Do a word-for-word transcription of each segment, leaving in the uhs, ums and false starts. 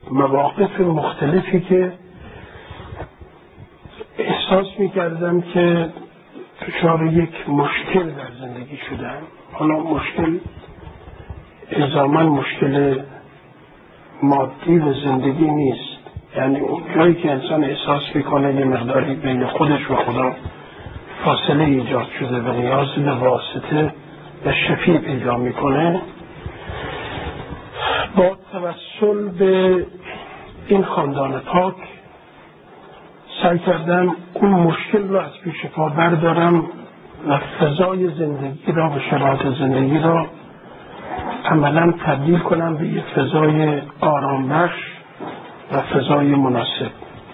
مواقف مختلفی که احساس میکردم که دچار یک مشکل در زندگی شدم. حالا مشکل الزاماً مشکل مادی و زندگی نیست، یعنی اون جایی که انسان احساس میکنه یه مقداری بین خودش و خدا فاصله ایجاد شده و نیاز به واسطه و شفیع پیدا میکنه، با توسل به این خاندان پاک سعی کردم اون مشکل رو از پیش پا بردارم و فضای زندگی را و شرایط زندگی را عملا تبدیل کنم به یک فضای آرامبخش و فضای مناسب.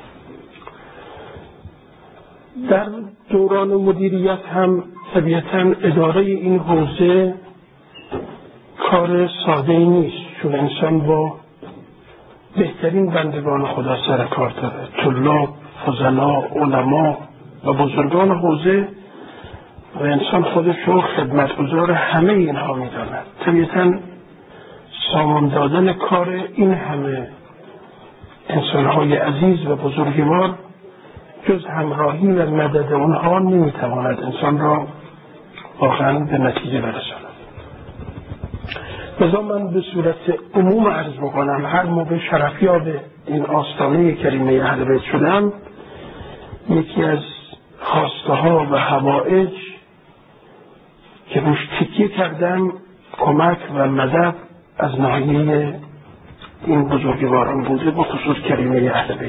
در دوران مدیریت هم طبیعتاً اداره این حوزه کار ساده ای نیست، چون انسان با بهترین بندگان خدا سر کار داره، طلاب، فضلا، علما و بزرگان حوزه، و انسان خودش رو خدمتگزار همه اینها میداند. طبیعتاً سامان دادن کار این همه انسانهای عزیز و بزرگوار جز همراهی و مدد اونها نمیتواند انسان را واقعا به نتیجه برساند. لذا من به صورت عموم عرض بکنم هر موقع شرفیاب این آستانه کریمه اهل بیت شدم، یکی از خواسته ها و حوائج که روش تکیه کردم کمک و مدد از ناحیه این بزرگواران بوده، با خصوص کریمه اهل بیت.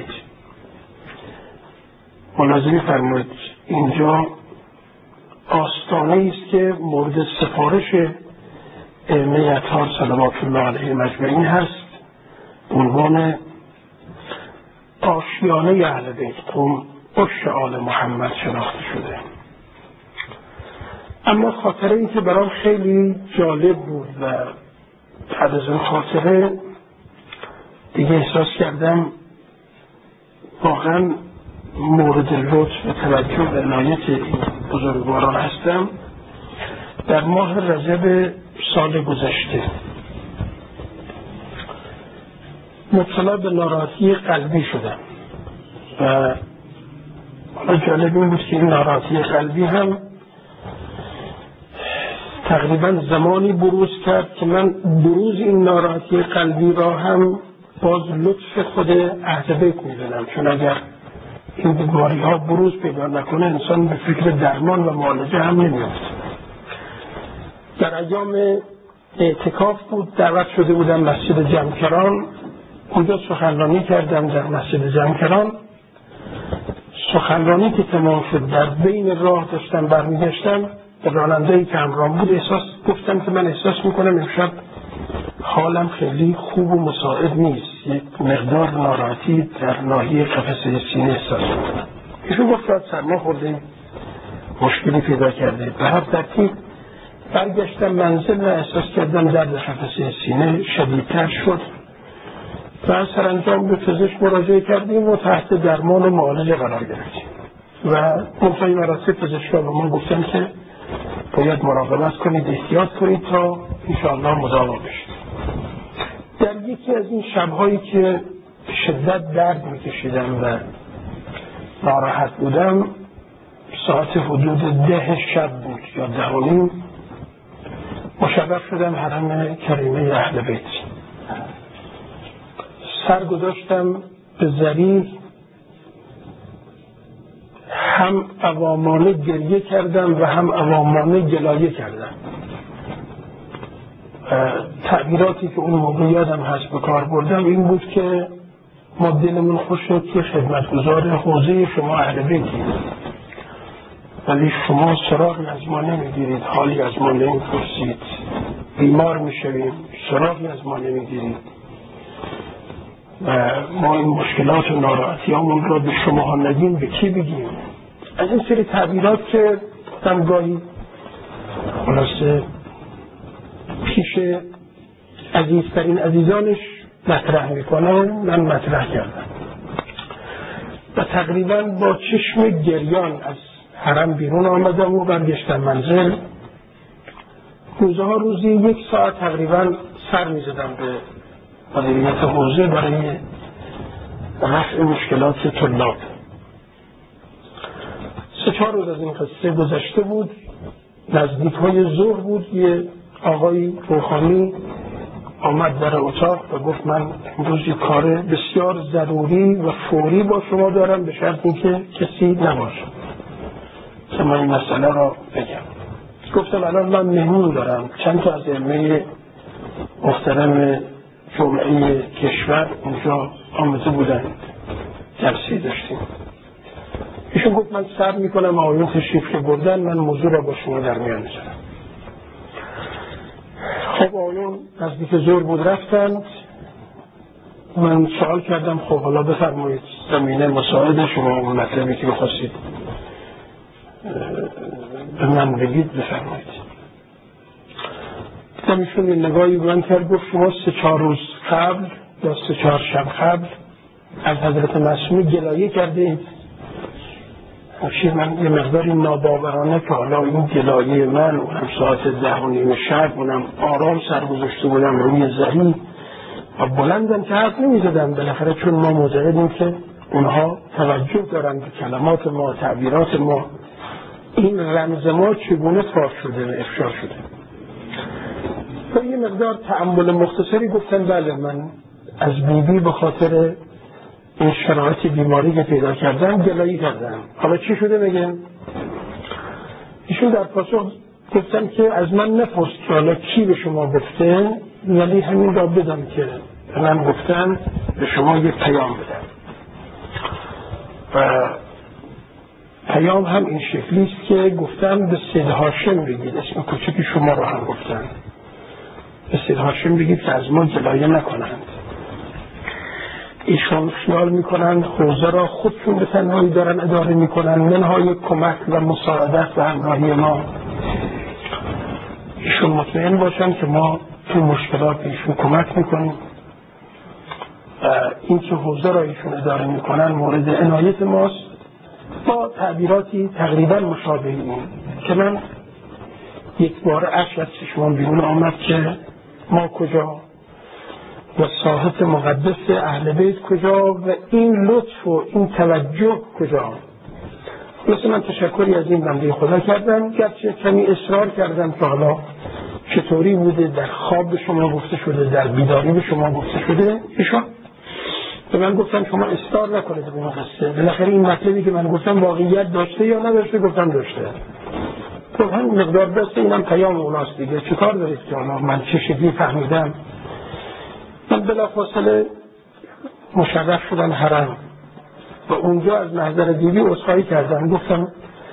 ملاحظه فرمایید اینجا آستانه است که مورد سفارش ائمه اطهار صلوات الله علیهم اجمعین هست، عنوان آشیانه اهل بیت، قوم عشق آل محمد شناخته شده. اما خاطره ای که برام خیلی جالب بود و بعد از اون خاطره دیگه احساس کردم واقعا مورد لطف و توجه و عنایت این بزرگواران هستم. در ماه رجب سال گذشته مبتلا به ناراحتی قلبی شدم و حالا جالب این بود که این ناراحتی قلبی هم تقریبا زمانی بروز کرد که من بروز این ناراحتی قلبی را هم باز لطف خود اهل بیت می‌دونم، چون اگر این بیماری ها بروز پیدا نکنه انسان به فکر درمان و معالجه هم نمیافت. در ایام اعتکاف بود، دعوت شده بودم مسجد جمکران، اونجا سخنرانی کردم در مسجد جمکران. سخنرانی که تمام شد در بین راه داشتم برمیگشتم، به راننده‌ای که همراهم بود احساس گفتم که من احساس میکنم امشب حالم خیلی خوب و مساعد نیست، یک مقدار ناراحتی در ناحیه قفسه سینه احساس میکنم. ایشون گفت شاید سرما خوردیم، مشکلی پیدا کرده. به هر ترتیب برگشتم منزل و احساس کردم درد قفسه سینه شدیدتر شد و سرانجام به پزشک مراجعه کردیم و تحت درمان و معالجه قرار گرفتیم و منتهی مراسم پزشکا به ما گفتن که باید مراقبت کنید، احتیاط کنید تا انشاءالله مداوا بشید. در یکی از این شب‌هایی که شدت درد می‌کشیدم و ناراحت بودم، ساعت حدود ده شب بود یا ده و نیم، مشرف شدم حرم کریمه اهل بیت. سر گذاشتم به ذریح، هم عوامانه گریه کردم و هم عوامانه گلایه کردم. تعبیراتی که اون موقع یادم هست به کار بردم این بود که ما دلمون خوش شد که خدمتگزار حوزه شما اهل بیتید، ولی شما سراغی از ما نمیگیرید، حالی از ما نمیپرسید، بیمار میشویم سراغی از ما نمیگیرید و ما این مشکلات و ناراحتیامون را به شما نگیم به کی بگیم. از این سری تعبیرات که دمگاهی خلاصه پیش عزیزترین عزیزانش مطرح میکنه، من مطرح کردم و تقریبا با چشم گریان از حرم بیرون آمدم و برگشتم منزل. روزها روزی یک ساعت تقریبا سر میزدم به مدیریت حوزه برای رفع مشکلات طلاب. سه چهار روز از این قصه گذشته بود، نزدیک های ظهر بود، یه آقای روحانی آمد در اتاق و گفت من امروز یه کار بسیار ضروری و فوری با شما دارم، به شرط اینکه کسی نباشه که من این مسئله را بگم. گفتم الان من مهمون دارم، چند تا از ائمه محترم جمعه کشور اونجا آمده بودن، جلسه داشتیم. ایشون گفت من صبر میکنم آقایون تشریف که بردن من موضوع را با شما در میان میذارم. خب آقایون نزدیک ظهر بود رفتند. من سوال کردم خب حالا بفرمایید زمینه مساعد شما و مطلبی که بخواستید به من بگید بفرمایید. دیدم ایشون این نگاهی من کرد، گفت شما سه چهار روز قبل یا سه چهار شب قبل از حضرت معصومی گلایه کردید. شیر من یه مقداری ناباورانه که حالا این گلایه من اونم ساعت ده و نیم شب اونم آرام سر گذاشته بودم روی زمین و بلندم که حرف نمی زدم، بالاخره چون ما معتقدیم که اونها توجه دارن به کلمات ما، تعبیرات ما، این رمز ما چگونه صاف شده و افشا شده. و یه مقدار تأمل مختصری گفتن بله من از بیبی به خاطر این شرایط بیماری که پیدا کردم گلایه کردم. حالا چی شده بگم؟ ایشون در پاسخ گفتن که از من نپرس که حالا کی به شما گفته، ولی همین را بدم که به من گفتن به شما یه پیام بدم. و پیام هم این شکلی است که گفتن به سید هاشم بگید، اسم کوچکی شما رو هم گفتن، به سید هاشم بگید که از ما گلایه نکنند. ایشون خیال میکنن حوزه را خودشون به تنهایی دارن اداره میکنن، منهای کمک و مساعدت و همراهی ما. ایشون مطمئن باشن که ما تو مشکلات ایشون کمک میکنیم و این که حوزه را ایشون اداره میکنن مورد عنایت ماست، با تعبیراتی تقریبا مشابه این که من یک بار اشک از چشمان بیرون آمد که ما کجا و صاحب مقدس اهل بیت کجا و این لطف و این توجه کجا. مثل من تشکری از این بنده خدا کردم، گرچه کمی اصرار کردم که حالا چطوری بوده، در خواب به شما گفته شده، در بیداری به شما گفته شده. ایشان به من گفتن شما اصرار نکنید به این قصه، بالاخره این مطلبی که من گفتم واقعیت داشته یا نداشته. گفتم داشته. خب هم مقدار بسته اینم پیام اوناست دیگه، چیکار دارید که حالا من چه شکلی فهمیدم. من بلافاصله مشرف شدم حرم و اونجا از محضر بیبی عذرخواهی کردم، گفتم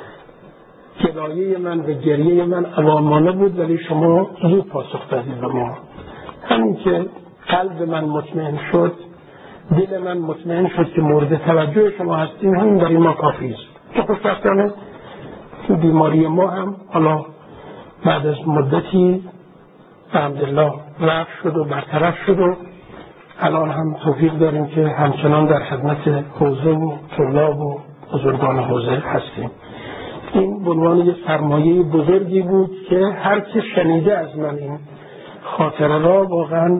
گلایه من و گریه من عوامانه بود ولی شما زود پاسخ دادید به ما. همین که قلب من مطمئن شد، دل من مطمئن شد که مورد توجه شما هستیم، همین برای ما کافی است. که خوشبختانه بیماری ما هم حالا بعد از مدتی الحمدلله رفع شد و برطرف شد و الان هم توفیق داریم که همچنان در خدمت حوزه و طلاب و بزرگان حوزه هستیم. این به عنوان یک سرمایه بزرگی بود که هر که شنیده از من این خاطره را واقعا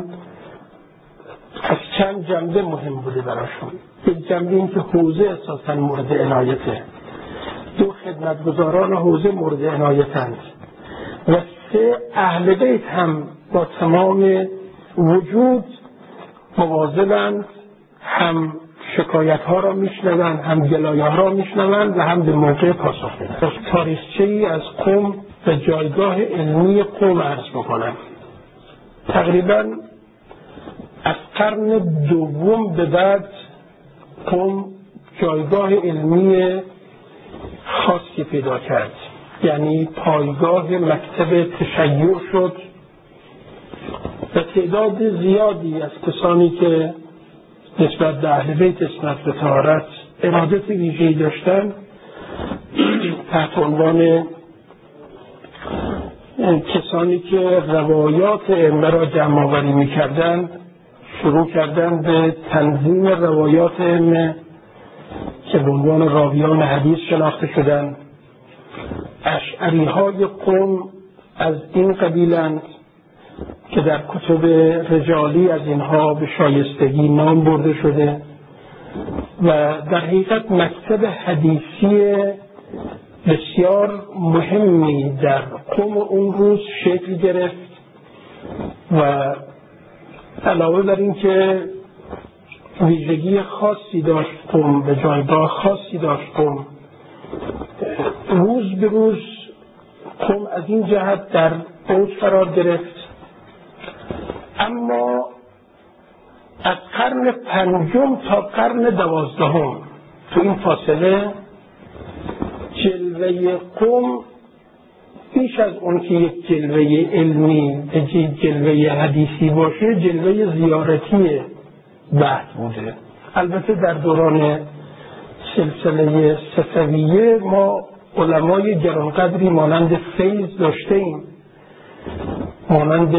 از چند جنبه مهم بوده براشون. یک جنبه این که حوزه اساساً مورد عنایته، دو خدمتگزاران حوزه مورد عنایتند و سه اهل بیت هم با تمام وجود مواظبند، هم شکایت ها را میشنوند، هم گلایه ها را میشنوند و هم به موقع پاسخ میدن. تاریخچه ای از قم و جایگاه علمی قم عرض بکنم. تقریبا از قرن دوم به بعد قم جایگاه علمی خاصی پیدا کرد، یعنی پایگاه مکتب تشیع شد و تعداد زیادی از کسانی که نسبت به اهل بیت، نسبت به طهارت ارادت ویژه‌ای داشتن، تحت عنوان کسانی که روایات ائمه را جمع آوری می‌کردند شروع کردند به تنظیم روایات ائمه که به عنوان راویان حدیث شناخته شدند. اشعری های قم از این قبیلند که در کتب رجالی از اینها به شایستگی نام برده شده و در حقیقت مکتب حدیثی بسیار مهمی در قم اون روز شکل گرفت و علاوه بر این که ویژگی خاصی داشت قم، به جایگاه خاصی داشت قم، روز به روز قم از این جهت در اوج قرار گرفت. اما از قرن پنجم تا قرن دوازدهم تو این فاصله جلوه قم بیش از اون که یک جلوه علمی، یک جلوه حدیثی باشه، جلوه زیارتی بحث بوده. البته در دوران سلسله صفویه ما علمای گرانقدری مانند فیض داشته ایم، مانند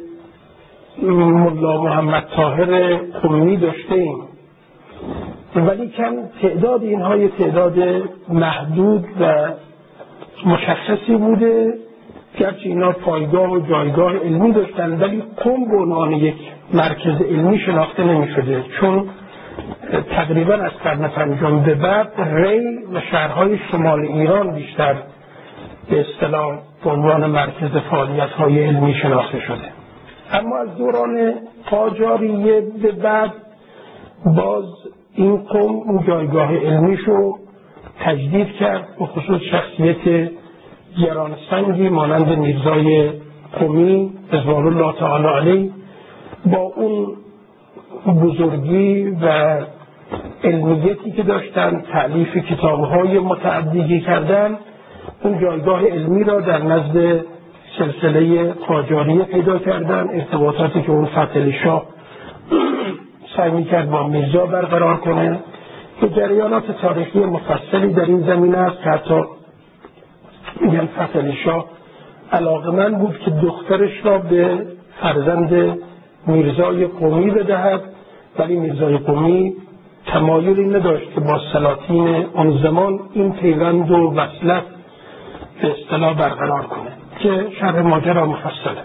ملا محمد طاهر قمی داشته ایم، ولی کم تعداد اینها یه تعداد محدود و مشخصی بوده، گرچه اینا پایگاه و جایگاه علمی داشتن، ولی قم به عنوان یک مرکز علمی شناخته نمی شده، چون تقریبا از قرن پنجم به بعد ری و شهرهای شمال ایران بیشتر به اصطلاح به عنوان مرکز فعالیت‌های علمی شناخته شده. اما از دوران قاجاریه به بعد باز این قم اون جایگاه علمیشو تجدید کرد، به خصوص شخصیت گرانسنگی مانند میرزای قمی رضوان الله تعالی علیه با اون بزرگی و علمیتی که داشتن، تألیف کتاب‌های متعددی کردن، اون جایگاه علمی را در نزد سلسله قاجاریه پیدا کردن. ارتباطاتی که اون فتح شاه سعی می‌کرد با میرزا برقرار کنه، که جریانات تاریخی مفصلی در این زمینه است که حتی میگن فتح شاه علاقه‌مند بود که دخترش را به فرزند میرزای قمی بدهد، ولی میرزای قمی تمایلی نداشت که با سلاطین اون زمان این پیوند و وصلت به اصطلاح برقرار کنه، که شرح ماجرا مفصله.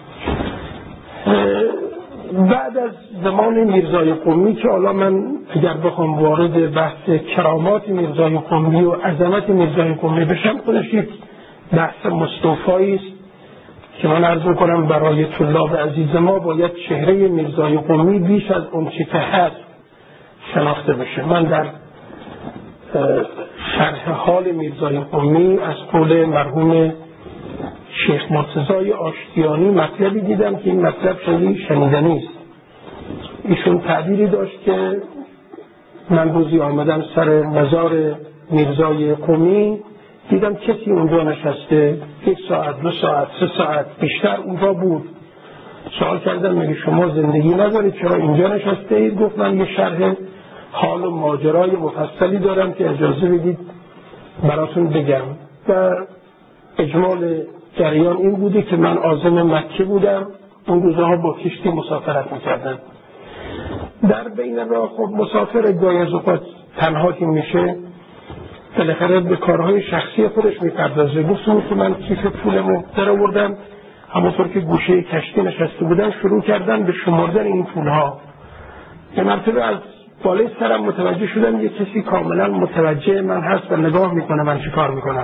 بعد از زمان میرزای قمی که حالا من اگر بخوام وارد بحث کرامات میرزای قمی و عظمت میرزای قمی بشم، خودش یک بحث مستوفایی است که من عرض میکنم برای طلاب عزیز ما باید چهره میرزای قمی بیش از اون چی که هست شناخته بشه. من در شرح حال میرزای قمی از قول مرحوم شیخ مرتضی آشتیانی مطلبی دیدم که این مطلب خیلی شنیدنی است. ایشون تعبیری داشت که من روزی آمدم سر مزار میرزای قمی، دیدم کسی اونجا نشسته، یک ساعت، دو ساعت، سه ساعت بیشتر اونجا بود. سوال کردم مگه شما زندگی ندارید، چرا اینجا نشسته اید؟ گفت من یه شرح حال و ماجرای مفصلی دارم که اجازه بدید براتون بگم. و اجمال جریان این بوده که من عازم مکه بودم، اون روزها با کشتی مسافرت میکردم. در بین راه خب مسافر گاهی از اوقات تنها که میشه بالاخره به کارهای شخصی خودش میپردازه. گفتم که من کیف پولمو در آوردم، همونطور که گوشه کشتی نشسته بودم شروع کردم به شمردن این پولها. یه مرتبه از بالای سرم متوجه شدم یه کسی کاملا متوجه من هست و نگاه میکنه من چی کار میکنم.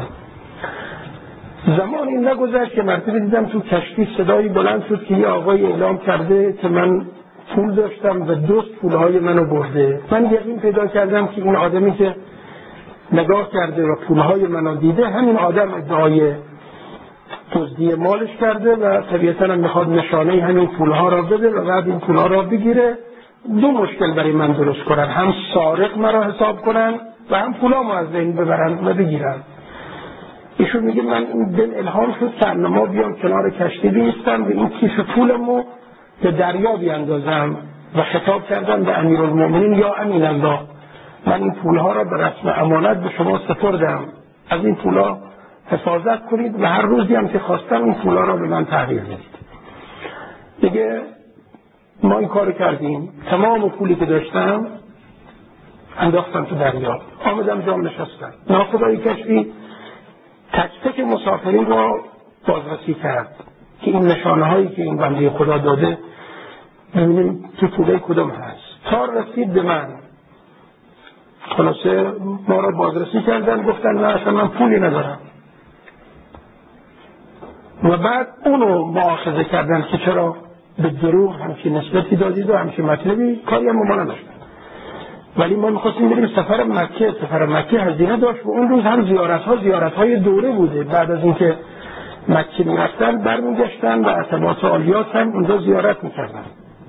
زمانی نگذشت که مرتبه دیدم تو کشتی صدایی بلند شد که یه آقای اعلام کرده که من پول داشتم و دوست پولهای منو برده. من یقین پیدا کردم که این آدمی که نگاه کرده و پولهای منو دیده همین آدم ادعای دزدی مالش کرده و طبیعتاً هم میخواد نشانه همین پولها را بده و بعد این پولها را بگیره. دو مشکل برای من درست کنن، هم سارق مرا حساب کنن و هم پولامو از بین ببرن و بگیرن. ایشون میگه من دل الهام شد که ما بیام کنار کشتی بیستم و این کیف پولمو به دریا بیاندازم و خطاب کردم به امیرالمومنین یا امین الله، من این پولها را به رسم امانت به شما سپردم، از این پولها حفاظت کنید و هر روزی هم که خواستم این پولها را به من تحویل بدید. دیگه ما این کار کردیم، تمام پولی که داشتم انداختم تو دریا، آمدم جام نشستم. ناخدای کشتی تک تک مسافرین را بازرسی کرد که این نشانه هایی که این بنده خدا داده ببینیم تو پوله کدوم هست. تا رسید به من خلاصه ما را بازرسی کردن، گفتن نه اصلا من پولی ندارم و بعد اونو مؤاخذه کردن که چرا به دروغ همچین نسبتی دادید و همچین مطلبی، کاری هم ما نداشتن. ولی ما میخواستیم بریم سفر مکه. سفر مکه هزینه داشت و اون روز هم زیارت ها زیارت های دوره بوده. بعد از اینکه مکه میرفتن برمیگشتن و عتبات عالیات هم اونجا زیارت میکردن.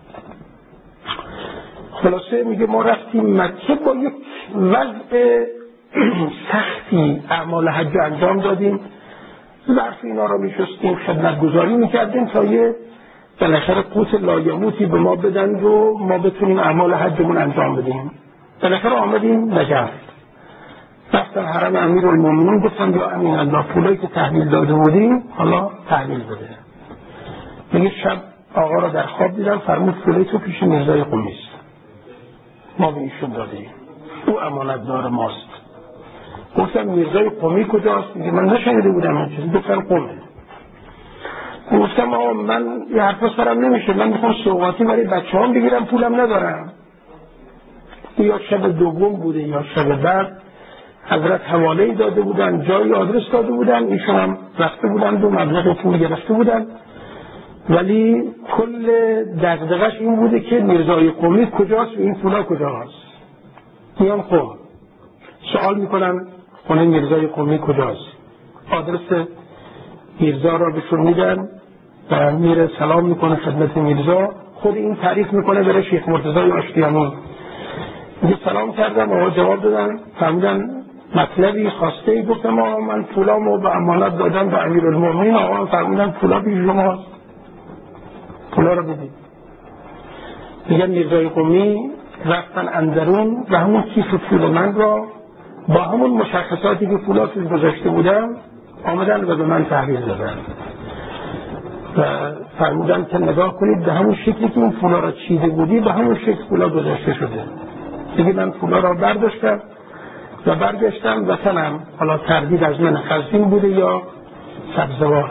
خلاصه میگه ما رفتیم مکه، با یک وضع سختی اعمال حج انجام دادیم، ظرف اینا رو میشستیم، خدمتگزاری میکردیم تا یه بالاخره قوت لایموتی به ما بدن و ما بتونیم اعمال حجمون انجام بدیم. بالاخره آمدیم نجف، رفتن حرم امیرالمومنین، گفتن یا امین الله پولایی که تحویل داده بودیم حالا تحویل بده. میگه شب آقا را در خواب دیدم، فرمود پولای تو پیش میرزای قمی است، ما به ایشون دادیم، او امانتدار ماست. گفتم میرزای قمی کجاست؟ میگه من نشنیده بودم همچنین. گفتم قمه. گفتم آقا من یه حرفا سرم نمیشه، من میخوام سوغاتی برای بچه هم بگیرم، پولم ندارم. یا شب دوم بوده یا شب بعد حضرت حواله داده بودن، جایی آدرس داده بودن، ایشون هم رفته بودن و مبلغ پول گرفته بودن، ولی کل دغدغش این بوده که میرزای قمی کجاست و این پولا کجاست. میان قم سوال میکنن خونه میرزای قمی کجاست، آدرس میرزا را بهشون میدن و میره سلام میکنه خدمت میرزا، خود این تعریف میکنه برای شیخ مرتضی آشتیانی. میگه سلام کردم، آقا جواب دادن، فهمیدن مطلبی خواسته ای. گفتم آقا من پولامو به امانت دادم به امیرالمومنین، آقا فرمودن پولا پیش شماست، پولا رو بدید. میگن میرزای قمی رفتن اندرون و همون کیف پول من را با همون مشخصاتی که پولا توش گذاشته بودم آمدن و به من تحویل دادن و فرمودن که نگاه کنید به همون شکلی که این پولا را چیده بودی به همون شکل پولا گذاشته شده. دیگه من پولا را برداشتم و برگشتم وطنم، حالا تردید از من خزین بوده یا سبزوار.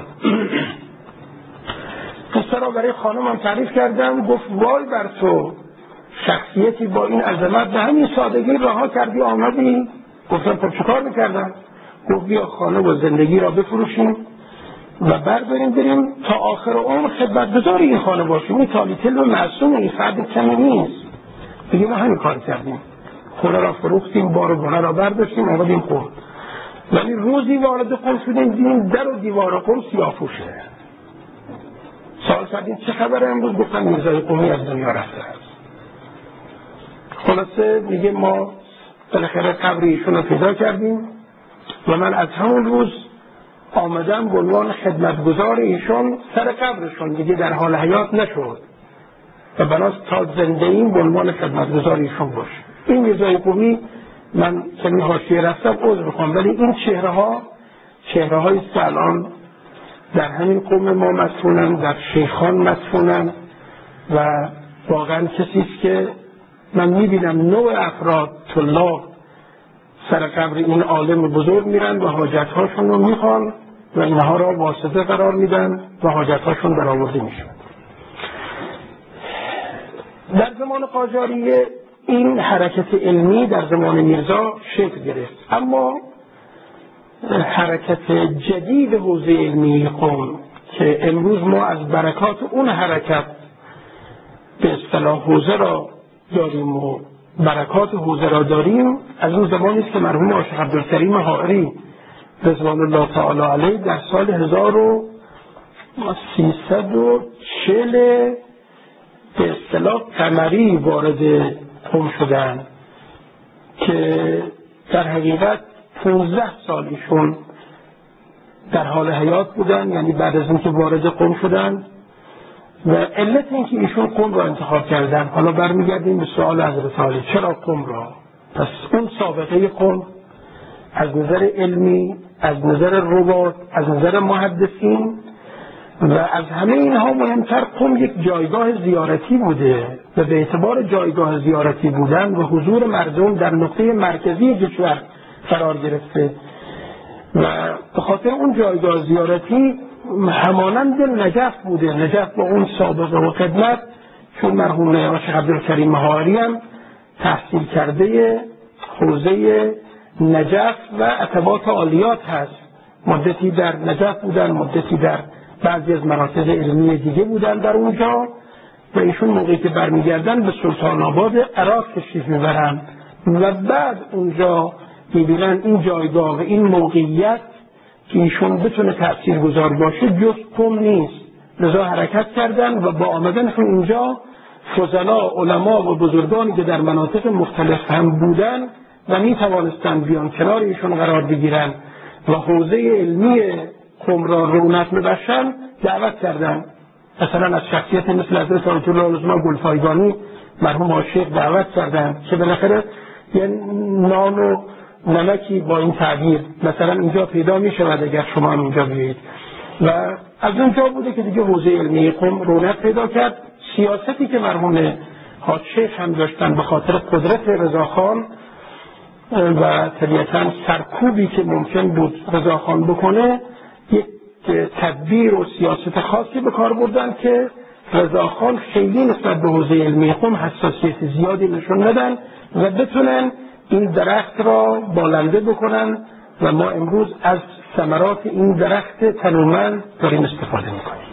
قصه را برای خانمم تعریف کردم، گفت وای بر تو، شخصیتی با این عظمت به همین سادگی رها کردی آمدی. گفتم خب چیکار میکردم؟ گفت بیا خانه و زندگی را بفروشیم و برداریم بریم تا آخر عمر خدمتگزار این خانه باشیم، این تالیتل و معصوم، این فرد کمی نیست. دیگه ما همین کار کردیم، خونه را فروختیم، بار و گونه را برداشتیم آمدیم قم. ولی روزی وارد قم شدیم دیدیم در و دیوار قم سیاه‌پوشه. سوال کردیم چه خبره امروز؟ گفتن میرزای قمی از دنیا رفته است. خلاصه میگه ما بالاخره قبر ایشون رو پیدا کردیم و من از همون روز آمدم به عنوان خدمتگزار ایشون سر قبرشون، دیگه در حال حیات نشد و بناست تا زنده این به عنوان خدمتگزار ایشون باش. این میرزای قمی، من کمی حاشیه رفتم عذر بخوام، ولی این چهره ها چهره های است که الان در همین قوم ما مدفونن، در شیخان مدفونن و واقعا کسی است که من میبینم نوع افراد طلاب سر قبر این عالم بزرگ میرن و حاجتهاشون رو میخوان و اینها را واسطه قرار میدن و حاجتهاشون برآورده میشن. در زمان قاجاریه این حرکت علمی در زمان میرزا شکل گرفت، اما حرکت جدید حوزه علمی قم که امروز ما از برکات اون حرکت به اصطلاح حوزه را داریم و برکات حوزه را داریم، از اون زمانی است که مرحوم عاشق عبدالکریم حائری رضوان الله تعالی علیه در سال هزار و سیصد و چهل به اصطلاح قمری وارد قم شدن که در حقیقت پانزده سال ایشون در حال حیات بودن، یعنی بعد از اینکه وارد قم شدن. و علت اینکه ایشون قم را انتخاب کردن، حالا برمیگردیم به سوال حضرت عالی چرا قم را. پس اون سابقه قم از نظر علمی، از نظر روات، از نظر محدثین و از همه اینها مهمتر قم یک جایگاه زیارتی بوده و به اعتبار جایگاه زیارتی بودن و حضور مردم در نقطه مرکزی کشور قرار گرفته و به خاطر اون جایگاه زیارتی همانند نجف بوده. نجف با اون سابقه و خدمت، چون مرحوم عاشق عبدالکریم حائری هم تحصیل کرده حوزه نجف و عتبات عالیات هست. مدتی در نجف بودن، مدتی در بعضی از مناطق علمی دیگه بودن در اونجا و ایشون موقعی که برمیگردن به سلطان آباد عراق تشریف میبرن و بعد اونجا میبینن این جایگاه و این موقعیت که ایشون بتونه تأثیرگذار باشه جز قم نیست، لذا حرکت کردن و با آمدنشون اینجا فضلا، علما و بزرگانی که در مناطق مختلف هم بودن و می توانستن بیان کنار ایشون قرار بگیرن و حوزه علمی قم را رونق ببخشن دعوت کردن. مثلا از شخصیت مثل حضرت آیت الله العظما گلپایگانی مرحوم عاشق دعوت کردن که بالاخره یه نان و نمکی با این تعبیر مثلا اینجا پیدا می شود اگر شما هم اینجا بیایید و از اونجا بوده که دیگه حوزه علمی قم رونق پیدا کرد. سیاستی که مرحوم حاج شیخ هم داشتن به خاطر قدرت رضاخان و طبیعتاً سرکوبی که ممکن بود رضاخان بکنه یک تدبیر و سیاست خاصی به کار بردن که رضاخان خیلی نسبت به حوزه علمی قم حساسیت زیادی نشون ندن و بتونن این درخت را بالنده بکنن و ما امروز از ثمرات این درخت تنومند داریم استفاده میکنیم.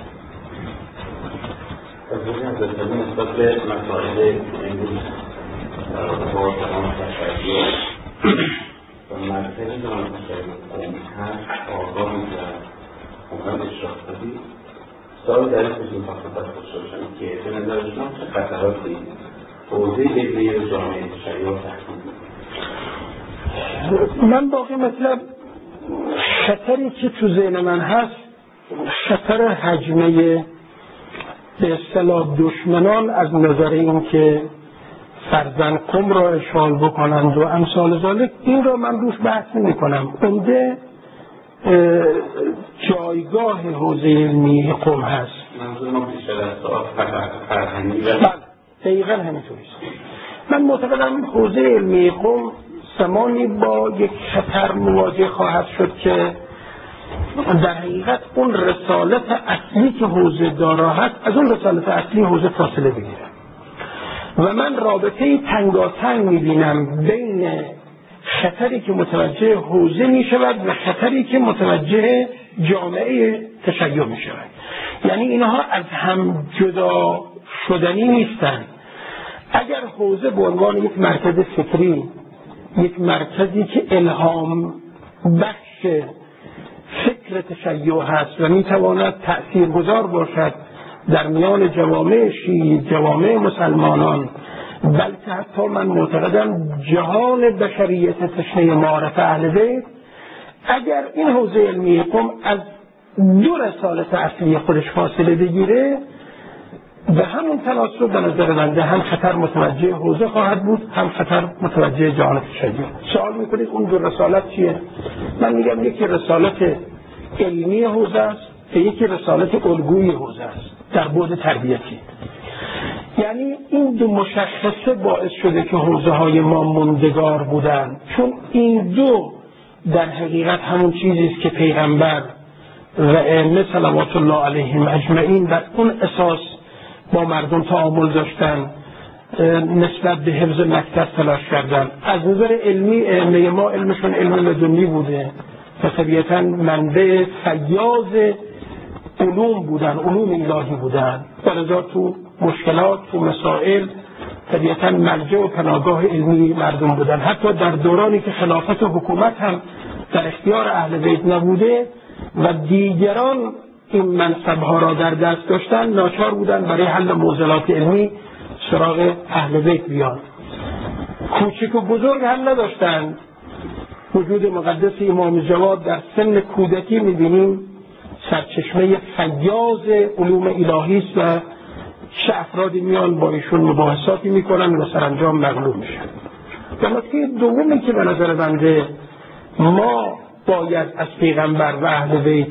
نسبت به مسائل امروز با تمام تشکیل و مرکز جامعه قومی هست آگاه و مهم اشراف دادی سال در این خصوص مخصوص خودشون که به نظر شما چه خطراتی حوزه علمی جامعه تشیع تحکیم؟ من باقی مطلب خطری که تو ذهن من هست خطر حجمه به اصطلاح دشمنان از نظر این که فرزند قم را اشغال بکنند و امثال ذالک، این را من روش بحث نمی کنم. عمده جایگاه حوزه علمی قم هست. منظور ما بیشتر از ساعت فرهنگی و دقیقا همینطوریست. من معتقدم حوزه علمی قم زمانی با یک خطر مواجه خواهد شد که در حقیقت اون رسالت اصلی که حوزه دارا هست از اون رسالت اصلی حوزه فاصله بگیره و من رابطه تنگاتنگ میبینم بین خطری که متوجه حوزه میشود و خطری که متوجه جامعه تشیع میشود. یعنی اینها از هم جدا شدنی نیستن. اگر حوزه به عنوان یک مرکز فکری، یک مرکزی که الهام بخش فکر تشیع هست و میتواند تأثیرگذار باشد در میان جوامع شیعی، جوامع مسلمانان، بلکه حتی من معتقدم جهان بشریت تشنه معارف اهل بیت، اگر این حوزه علمی قم از دو رسالت اصلی خودش فاصله بگیره به همون تناسب به نظر بنده هم خطر متوجه حوزه خواهد بود، هم خطر متوجه جهان تشیع. سوال میکنید اون دو رسالت چیه؟ من میگم یکی رسالت علمی حوزه است و یکی رسالت الگویی حوزه است در بعد تربیتی. یعنی این دو مشخصه باعث شده که حوزه های ما موندگار بودن، چون این دو در حقیقت همون چیزی است که پیغمبر و ائمه صلوات الله علیهم اجمعین بر اون اساس با مردم تعامل داشتن، نسبت به حفظ مکتب تلاش کردن. از نظر علمی ائمه ما علمشون علم لدنی بوده و طبیعتاً منبع فیاض علوم بودن، علوم الهی بودن، ولذا تو مشکلات و مسائل طبیعتاً مرجع و پناهگاه علمی مردم بودن. حتی در دورانی که خلافت و حکومت هم در اختیار اهل بیت نبوده و دیگران این منصبها را در دست داشتن، ناچار بودن برای حل معضلات علمی سراغ اهل بیت بیان. کوچک و بزرگ هم نداشتن. وجود مقدس امام جواد در سن کودکی می‌بینیم سرچشمه فیاض علوم الهی است و چه افرادی میان با ایشون مباحثاتی میکنن و سرانجام مغلوب میشن. در نکته دومی که به نظر بنده ما باید از پیغمبر و اهل بیت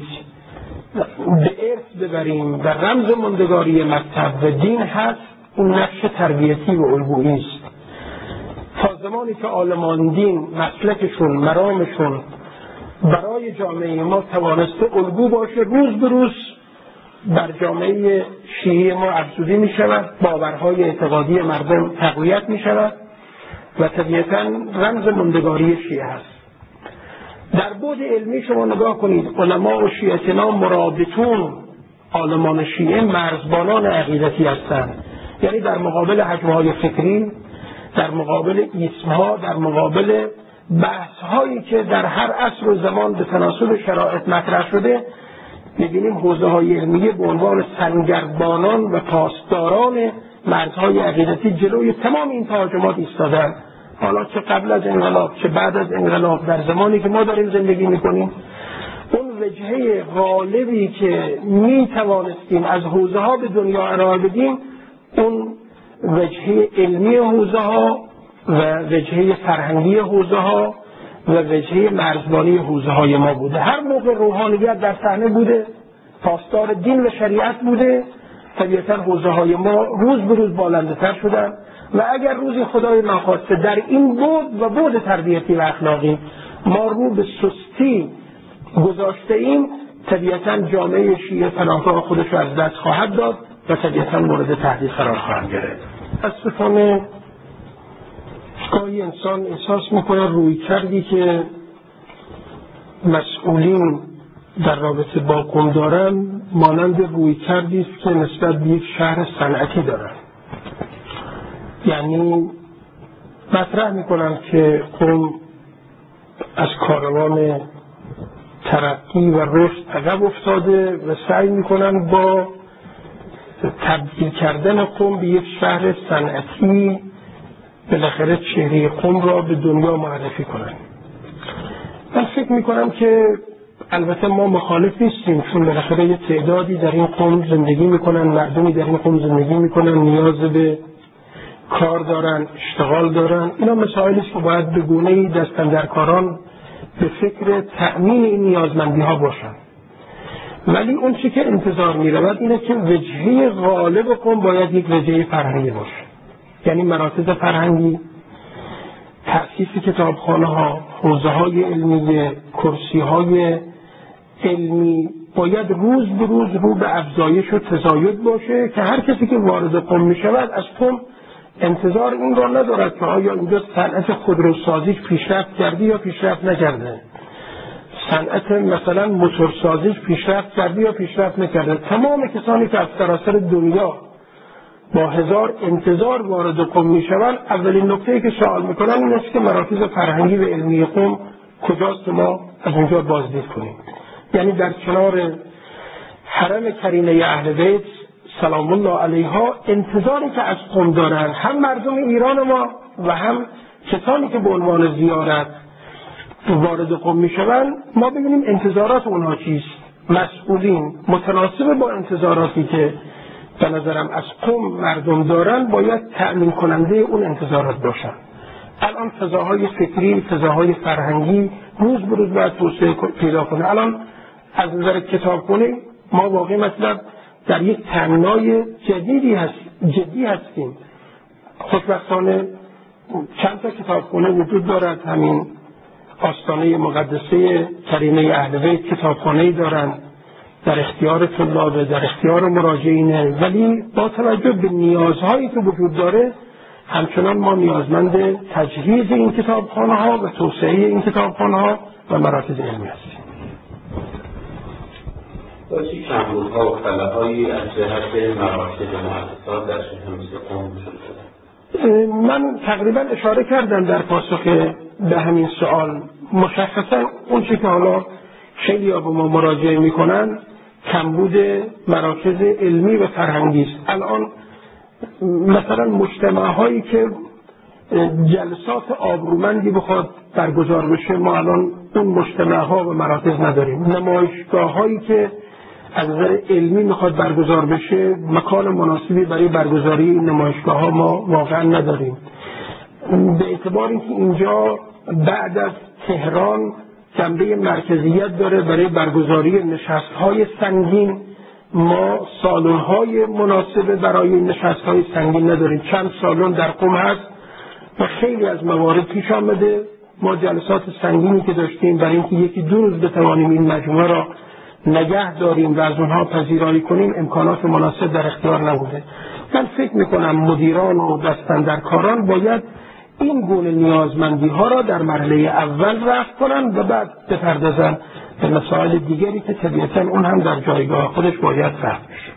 به ارث ببریم و رمز ماندگاری مکتب و دین هست، اون نقش تربیتی و الگویی است. تا زمانی که عالمان دین مسلکشون، مرامشون برای جامعه ما توانسته الگو باشه، روز به روز بر جامعه شیعی ما افزوده می شود، باورهای اعتقادی مردم تقویت می شود و طبیعتاً رمز ماندگاری شیعه هست. در بعد علمی شما نگاه کنید، علما و شیعتنا مرابطون، عالمان شیعه مرزبانان عقیدتی هستند. یعنی در مقابل حجمهای فکری، در مقابل ایسمها، در مقابل بحث‌هایی که در هر عصر و زمان به تناسب شرایط مطرح شده، می‌بینیم حوزه‌های علمیه به عنوان سنگربانان و پاسداران مرزهای عقیدتی جلوی تمام این تهاجمات ایستادن. حالا چه قبل از انقلاب چه بعد از انقلاب، در زمانی که ما داریم زندگی می‌کنیم، اون وجهه غالبی که می‌توانستیم از حوزه‌ها به دنیا ارائه بدیم، اون وجهه علمی حوزه‌ها و وجهه فرهنگی حوزه‌ها و وجهه مرزبانی حوزه‌های ما بوده. هر موقع روحانیت در صحنه بوده، پاسدار دین و شریعت بوده، طبیعتاً حوزه‌های ما روز به روز بالنده‌تر شدن و اگر روزی خدای ناخواسته در این بود و بود تربیتی و اخلاقی ما رو به سستی گذاشته ایم، طبیعتاً جامعه شیعه پناهگاه خودش رو از دست خواهد داد و طبیعتاً مورد تهدید قرار خواهد گرفت. متاسفانه گاهی انسان احساس میکنه روی کردی که مسئولین در رابطه با قم دارن مانند روی کردی است که نسبت به یک شهر صنعتی دارن. یعنی مطرح میکنن که قم از کاروان ترقی و رشد عقب افتاده و سعی میکنن با تبدیل کردن قم به یک شهر صنعتی بالاخره چهره قم را به دنیا معرفی کنن. من فکر میکنم که البته ما مخالف نیستیم، چون بالاخره یه تعدادی در این قم زندگی میکنن، مردمی در این قم زندگی میکنن، نیاز به کار دارن، اشتغال دارن. اینا مسائلی است که باید به گونه‌ای دست‌اندرکاران به فکر تأمین این نیازمندی ها باشن. ولی اون چی که انتظار می‌رود اینه که وجهه غالب قم باید یک وجهه فرهنگی باشه. یعنی مراکز فرهنگی، تأسیس کتابخانه‌ها، حوزه‌های علمی، کرسی‌های علمی باید روز به روز رو به افزایش و تزاید باشه که هر کسی که وارد قم می‌شود از قم انتظار این را ندارد که آیا اینجا صنعت خودروسازیش پیشرفت کرده یا پیشرفت نکرده، صنعت مثلا موتورسازیش پیشرفت کرده یا پیشرفت نکرده. تمام کسانی که از سراسر دنیا با هزار انتظار وارد قم میشوند، اولین نکته‌ای که سوال میکنن این است که مراکز فرهنگی و علمی قم کجاست ما از اونجا بازدید کنیم. یعنی در کنار حرم کریمه اهل بیت سلام الله علیها انتظاری که از قم دارن هم مردم ایران ما و هم کسانی که به عنوان زیارت وارد قم میشوند، ما ببینیم انتظارات اونها چیست. مسئولین متناسب با انتظاراتی که به نظرم از قم مردم دارن باید تأمین کننده اون انتظارات باشن. الان فضاهای فکری، فضاهای فرهنگی روز به روز باید توسعه پیدا کنه. الان از نظر کتابخونه ما واقعی مطلب در یک تنگنای جدیدی هست جدی هستیم. خوشبختانه چند تا کتابخونه وجود دارد. همین آستانه مقدسه کریمه اهل بیت کتابخانه‌ای دارند در اختیار طلاب، در اختیار مراجعینه، ولی با توجه به نیازهایی که وجود داره همچنان ما نیازمند تجهیز این کتابخانه ها و توسعه این کتابخانه ها و مراکز علمی هستیم. چی کمبودها و خلاهایی از جهت مراکز مؤسسات در شهر مثل قم وجود داره؟ من تقریبا اشاره کردم در پاسخ به همین سوال. مشخصا اون چی که حالا خیلی ها به ما مراجعه میکنن کمبود مراکز علمی و فرهنگی است. الان مثلا مجتمع هایی که جلسات آبرومندی بخواد برگزار بشه ما الان اون مجتمع ها و مراکز نداریم. نمایشگاه هایی که از نظر علمی میخواد برگزار بشه مکان مناسبی برای برگزاری این نمایشگاه ها ما واقعا نداریم. به اعتبار اینکه اینجا بعد از تهران جنبه مرکزیت داره برای برگزاری نشست‌های سنگین، ما سالن‌های مناسب برای نشست‌های سنگین نداریم. چند سالن در قم هست و خیلی از موارد پیش آمده ما جلسات سنگینی که داشتیم برای اینکه یکی دو روز بتوانیم این مجموعه را نگه داریم و از اونها پذیرایی کنیم امکانات مناسب در اختیار نبوده. من فکر میکنم مدیران و دستاندرکاران باید این گونه نیازمندی ها را در مرحله اول رفع کنند و بعد بپردازن به مسائل دیگری که طبیعتا اون هم در جایگاه خودش باید رفع بشه.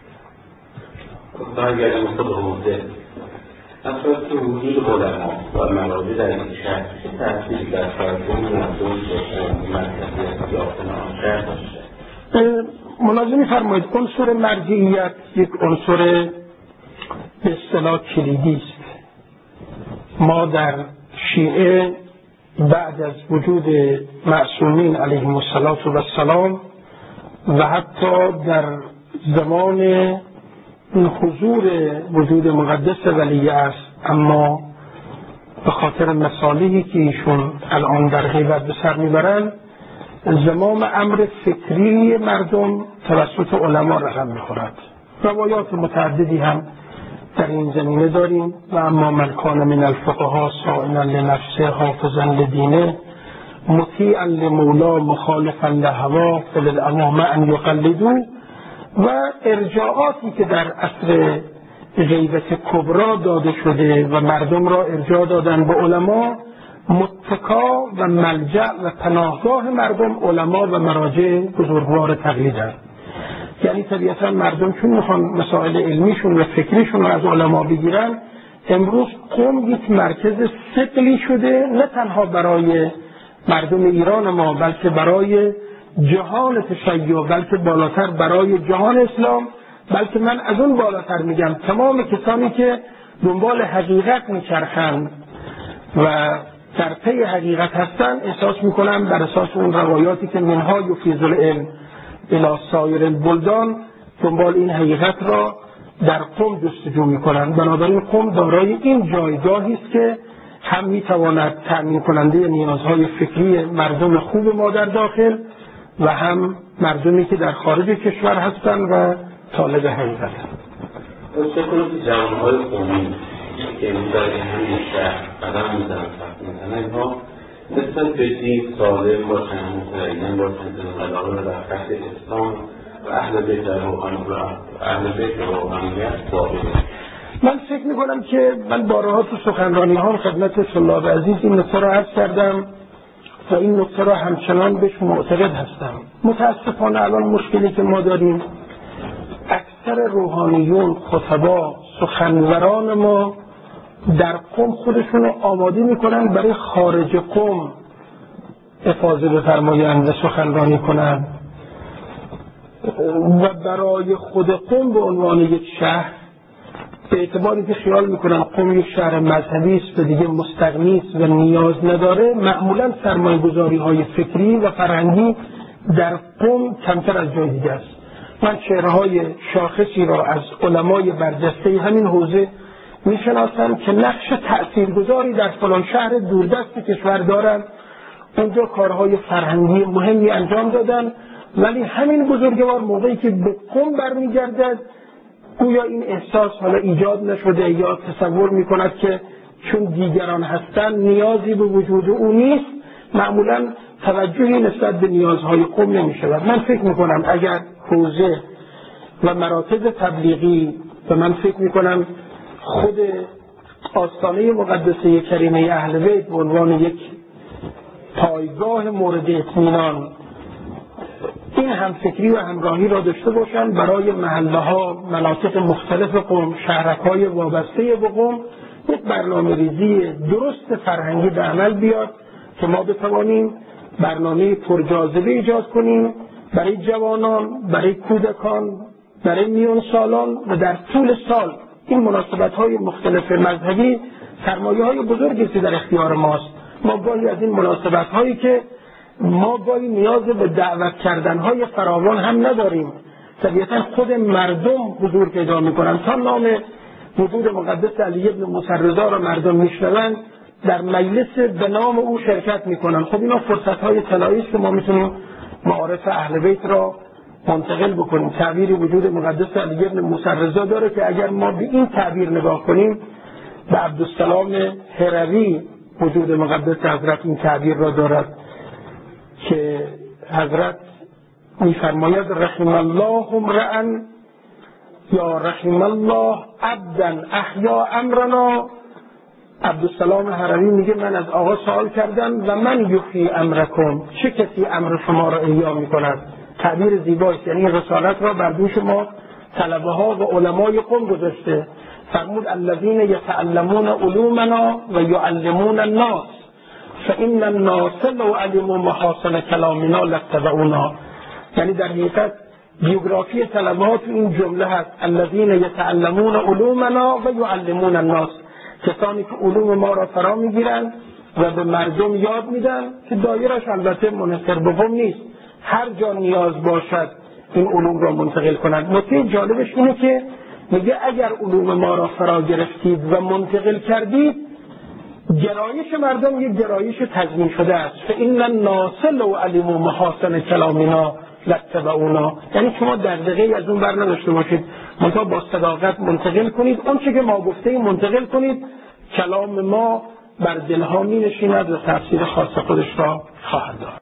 برگردیم خود حوزه افراد که وجود علما و مراجع در این شهر چه تأثیری در فرهنگ مردم به مرکزیت یافتن آن شهر داشته؟ ملاحظه می‌فرمایید عنصر مرجعیت یک عنصر به اصطلاح کلیدی است. ما در شیعه بعد از وجود معصومین علیهم السلام و حتی در زمان حضور وجود مقدس ولی است، اما به خاطر مصالحی که ایشون الان در غیبت به سر میبرند زمام امر فکری مردم توسط علما رقم میخورد. روایات متعددی هم در این زمینه داریم و اما من کان من الفقهاء صائنا لنفسه حافظا لدینه مطیعا لمولا مخالفا لهوا فللامام ان یقلدوا و ارجاعاتی که در عصر غیبت کبرا داده شده و مردم را ارجاع دادن به علما، متکا و ملجأ و پناهگاه مردم علما و مراجع بزرگوار تقلیدند. یعنی طبیعتا مردم چون میخوان مسائل علمیشون و فکریشون رو از علما بگیرن، امروز قم یک مرکز ثقلی شده، نه تنها برای مردم ایران ما بلکه برای جهان تشیع، بلکه بالاتر برای جهان اسلام، بلکه من از اون بالاتر میگم تمام کسانی که دنبال حقیقت میچرخند و در پی حقیقت هستن احساس میکنم بر اساس اون روایاتی که منها یفیض العلم الی سایر البلدان دنبال این حقیقت را در قم جستجو میکنند. بنابراین قم دارای این جایگاهی است که هم میتواند تأمین کننده نیازهای فکری مردم خوب ما در داخل و هم مردمی که در خارج کشور هستند و طالب حقیقت هستند. چه کنید که جوانهای قومی که امروز در همین شهر قدم میزنند مثلا اینها مثل فکری سالم باشن، متدین باشن، علاقه در خط اسلام و اهل بیت اهل بیت روحانیت باقی. من فکر میکنم که من بارها تو سخنرانی ها خدمت طلاب عزیز این نکته را عرض کردم و این نکته را همچنان بهش معتقد هستم. متاسفانه الان مشکلی که ما داریم، اکثر روحانیون، خطبا، سخنوران ما در قم خودشون آماده میکنن برای خارج قم افاضه بفرمایند و سخنرانی کنند و برای خود قم به عنوان یک شهر، به اعتباری که خیال میکنن قم یک شهر مذهبی است و دیگه مستغنی است و نیاز نداره، معمولا سرمایه گذاری های فکری و فرهنگی در قم کمتر از جای دیگه است. من چهره‌های شاخصی را از علمای برجسته همین حوزه میشناسم که نقش تأثیرگذاری در فلان شهر دوردست کشور دارند، اونجا کارهای فرهنگی مهمی انجام دادن، ولی همین بزرگوار موقعی که به قم برمیگردد گویا این احساس حالا ایجاد نشده یا تصور میکند که چون دیگران هستن نیازی به وجود او نیست، معمولا توجهی نسبت به نیازهای قم نمیشود. من فکر میکنم اگر حوزه و مراکز تبلیغی و من فکر میکنم خود آستانه مقدسه کریمه اهل بیت به عنوان یک پایگاه مورد اطمینان این همفکری و همراهی را داشته باشند برای محله ها، مناطق مختلف قم، شهرک های وابسته به قم، یک برنامه ریزی درست فرهنگی به عمل بیاد که ما بتوانیم برنامه پرجاذبه ایجاد کنیم برای جوانان، برای کودکان، برای میان سالان و در طول سال. این مناسبت های مختلف مذهبی سرمایه های بزرگی که در اختیار ماست. ما گاهی از این مناسبت هایی که ما گاهی نیاز به دعوت کردن های فراوان هم نداریم، طبیعتا خود مردم حضور پیدا میکنن. تا نام وجود مقدس علی ابن موسی رضا را مردم میشنوند در مجلس به نام او شرکت میکنن. خب اینا فرصت های طلایی است که ما میتونیم معارف اهل بیت را منتقل بکنیم. تعبیری وجود مقدس علی ابن موسی رضا داره که اگر ما به این تعبیر نگاه کنیم، به عبدالسلام هروی وجود مقدس حضرت این تعبیر را دارد که حضرت میفرماید رحم الله امرأ یا رحم الله عبدا احیا امرنا عبدالسلام هروی میگه من از آقا سوال کردم و من یحیی امرکم، چه کسی امر شما را احیا میکند؟ تعبیر زیباست، یعنی رسالت را بر دوش ما طلبه ها و علمای قوم گذاشته. فرمود الذین یتعلمون علومنا و یعلمون الناس فإن الناس لو علموا محاسن کلامنا لاتبعونا. یعنی در حقیقت بیوگرافی طلبه ها تو این جمله هست الذین یتعلمون علومنا و یعلمون الناس، کسانی که علوم ما را فرا میگیرند و به مردم یاد میدن که دایرش البته منحصر به قوم نیست، هر جا نیاز باشد این علوم را منتقل کنند. نکته جالبش اینه که میگه اگر علوم ما را فرا گرفتید و منتقل کردید، گرایش مردم یک گرایش تضمین شده است. فإن الناس لو علموا محاسن کلامنا لاتبعونا، یعنی شما دغدغه‌ای از اون بر نداشته باشید، منتها با صداقت منتقل کنید، اون چه که ما گفتیم منتقل کنید، کلام ما بر دلها می نشیند و تأثیر خاص خودش را خواهد داشت.